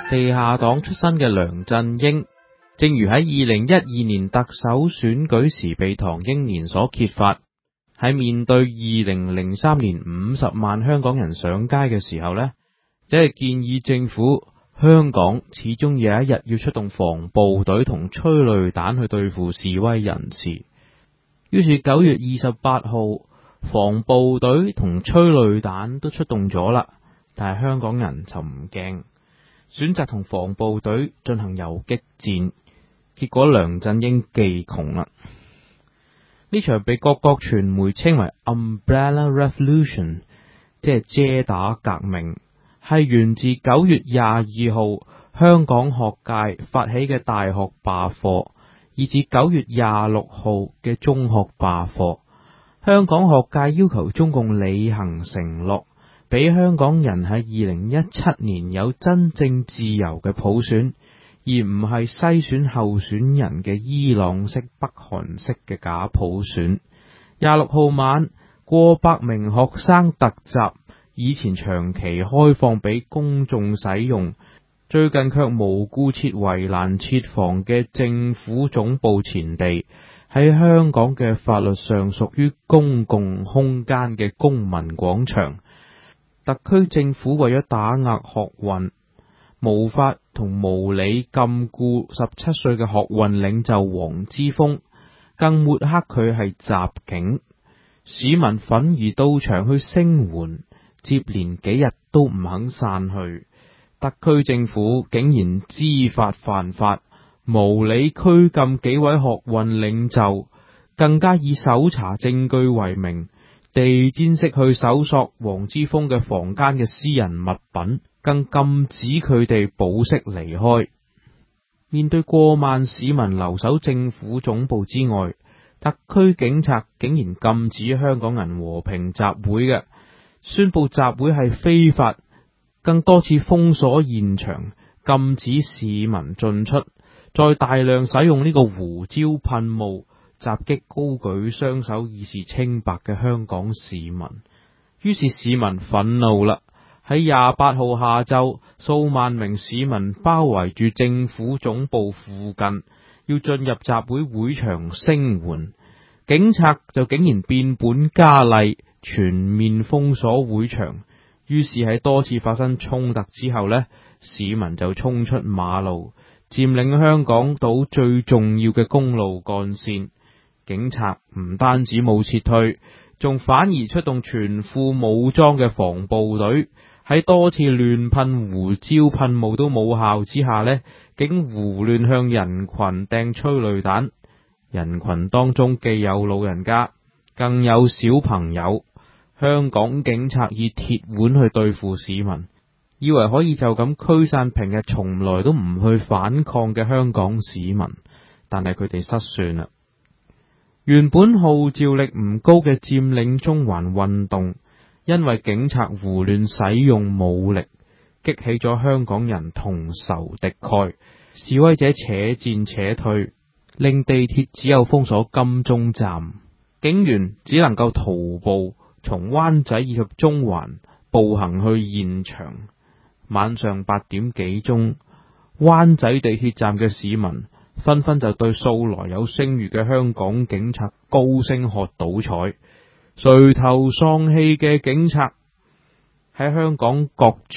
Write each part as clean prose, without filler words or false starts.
地下黨出身嘅梁振英，正如喺2012年特首選舉時被唐英年所揭發，喺面對2003年50萬香港人上街嘅時候呢，只係建議政府香港始終有一日要出動防暴隊同催淚彈去對付示威人士。於是9月28號，防暴隊同催淚彈都出動咗啦，但係香港人就唔驚，選擇同防暴隊進行游擊戰，結果梁振英技窮啦。呢場被各國傳媒稱為 Umbrella Revolution， 即係遮打革命，係源自9月22號香港學界發起嘅大學罷課，以至9月26號嘅中學罷課。香港學界要求中共履行承諾，俾香港人喺2017年有真正自由嘅普選，而唔係篩選候選人嘅伊朗式、北韓式嘅假普選。26號晚，過百名學生突襲以前長期開放俾公眾使用，最近卻無故設圍欄設防嘅政府總部前地，喺香港嘅法律上屬於公共空間嘅公民廣場。特區政府為咗打壓學運，無法同無理禁錮17歲嘅學運領袖黃之鋒，更抹黑佢係襲警。市民憤而到場去聲援，接連幾日都唔肯散去。特區政府竟然知法犯法，無理拘禁幾位學運領袖，更加以搜查證據為名，地毯式去搜索黃之鋒嘅房間嘅私人物品，更禁止佢哋保釋離開。面對過萬市民留守政府總部之外，特區警察竟然禁止香港人和平集會嘅，宣布集會係非法，更多次封鎖現場，禁止市民進出，再大量使用呢個胡椒噴霧襲擊高舉雙手以示清白嘅香港市民。於是市民憤怒啦，喺28號下晝，數萬名市民包圍住政府總部附近，要進入集會會場聲援。警察就竟然變本加厲，全面封鎖會場。於是喺多次發生衝突之後呢，市民就衝出馬路，佔領香港島最重要嘅公路幹線。警察唔單止冇撤退，仲反而出動全副武裝嘅防暴隊，喺多次亂噴胡椒噴霧都冇效之下呢，竟胡亂向人群掟催淚彈。人群當中既有老人家，更有小朋友。香港警察以鐵腕去對付市民，以為可以就咁驅散平日從來都唔去反抗嘅香港市民，但係佢哋失算啦。原本號召力唔高嘅佔領中環運動，因為警察胡亂使用武力，激起咗香港人同仇敵愾，示威者且戰且退，令地鐵只有封鎖金鐘站，警員只能夠徒步從灣仔以及中環步行去現場。晚上8點幾鐘，灣仔地鐵站嘅市民紛紛就對素來有聲譽嘅香港警察高聲喝倒彩。垂頭喪氣嘅警察喺香港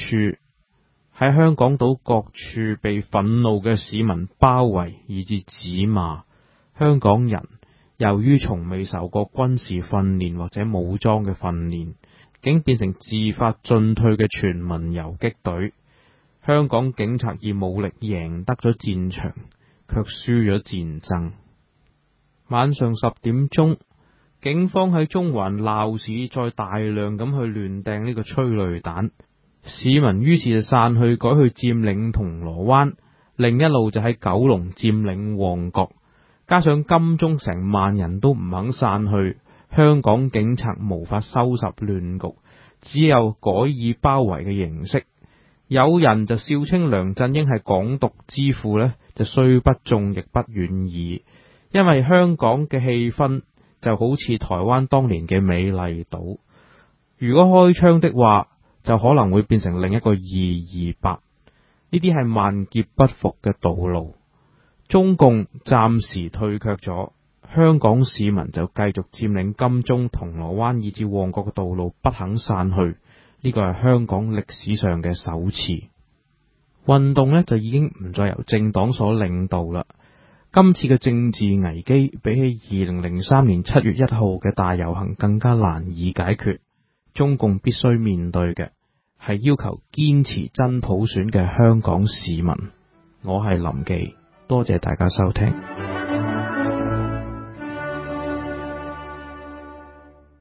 島各處被憤怒嘅市民包圍，以至指罵。香港人由於從未受過軍事訓練或者武裝嘅訓練，竟變成自發進退嘅全民游擊隊。香港警察以武力贏得咗戰場，卻輸咗戰爭。晚上10點鐘，警方喺中環鬧市再大量咁去亂掟呢個催淚彈，市民於是就散去，改去佔領銅鑼灣，另一路就喺九龍佔領旺角。加上金鐘成萬人都唔肯散去，香港警察無法收拾亂局，只有改以包圍嘅形式。有人就笑稱梁振英係港獨之父呢，就雖不中亦不遠矣，因為香港嘅氣氛就好似台灣當年嘅美麗島，如果開槍的話，就可能會變成另一個228。 呢啲係萬劫不復嘅道路。中共暫時退卻咗，香港市民就繼續佔領金鐘、銅鑼灣以至旺角嘅道路，不肯散去。呢個係香港歷史上嘅首次。運動呢，就已經唔再由政黨所領導啦。今次嘅政治危機比起2003年7月1號嘅大遊行更加難以解決。中共必須面對嘅係要求堅持真普選嘅香港市民。我係林忌，多謝大家收聽。